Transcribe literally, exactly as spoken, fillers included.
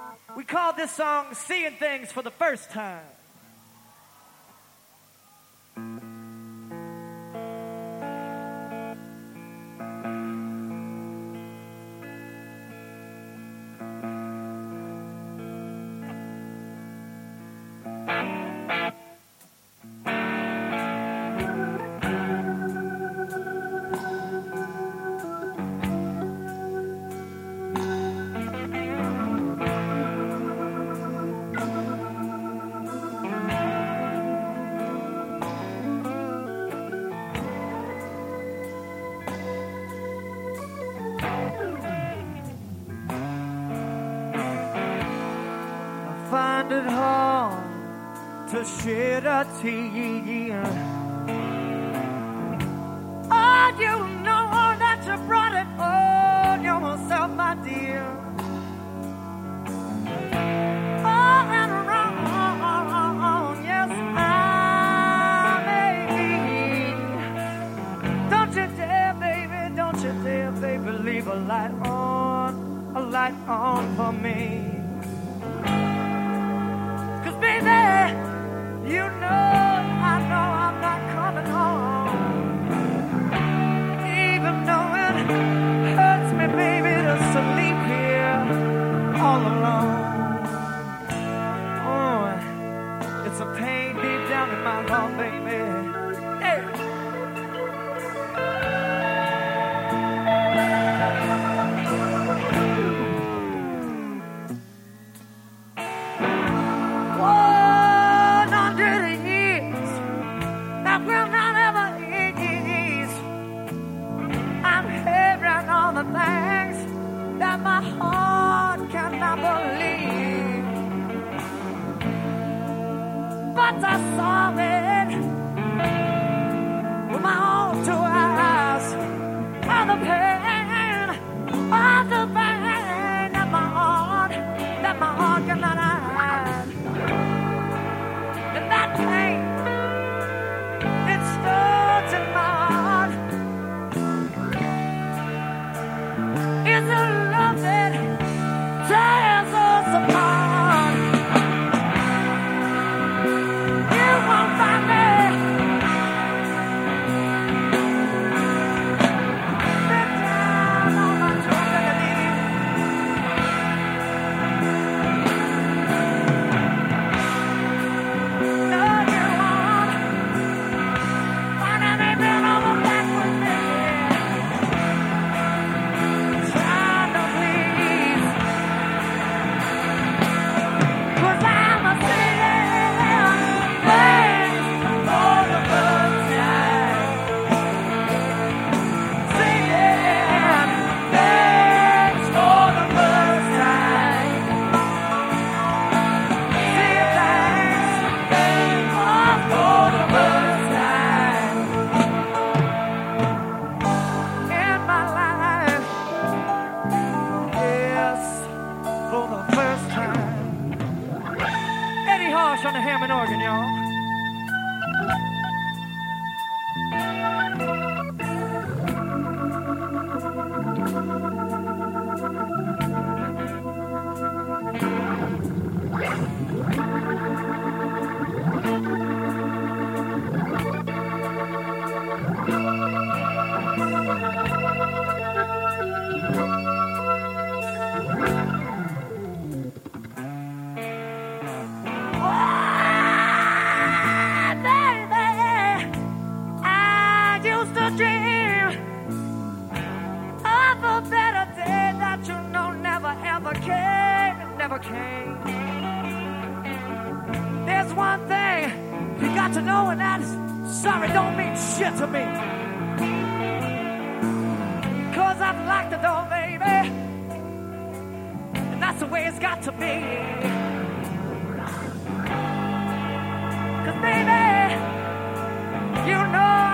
We call this song Seeing Things for the First Time. Find it hard to shed a tear. Oh, you know that you brought it on yourself, my dear. Oh, and wrong, yes, I may be. Don't you dare, baby, don't you dare, baby, leave a light on, a light on for me. Baby, you know, I know I'm not coming home. Even though it hurts me, baby, to sleep here all alone. Oh, it's a pain deep down in my heart, baby. Hey. Things that my heart cannot believe, but I saw it with my own two eyes. All the pain, all the pain that my heart, that my heart cannot hide. And that pain, it starts in my heart. It's a love that tears us apart. You won't find me. Sit down on my shoulder, no, you won't find anything on the back with me. On the Hammond organ, y'all. Never came. There's one thing you got to know, and that is sorry don't mean shit to me. Cause I've locked the door, baby, and that's the way it's got to be. Cause baby, you know